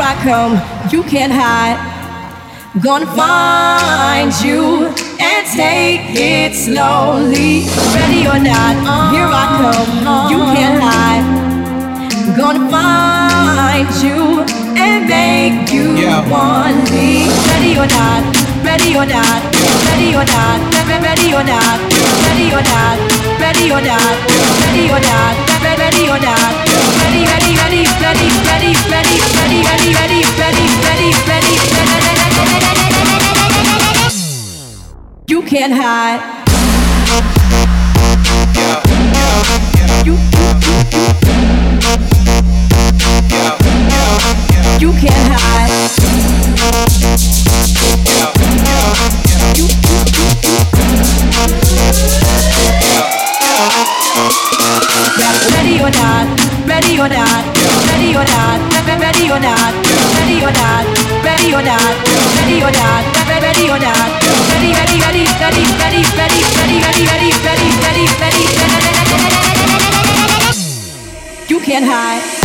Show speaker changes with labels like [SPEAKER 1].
[SPEAKER 1] I come, you can't hide. Gonna find you and take it slowly. Ready or not, here I come, you can't hide. Gonna find you and make you want me. Ready or not, ready or not, ready or not, ready or not, ready or not, ready or not, ready or not, ready or not, ready, ready, ready, ready, ready, ready, ready, ready, ready, ready, ready, ready. You can't hide. You can't hide. Ready or not, ready or not, ready or not, ready or not, ready or not, ready or not, ready or not, ready or not, ready, ready, ready, ready, ready, ready, ready, ready, ready, ready, ready, ready. You can't hide.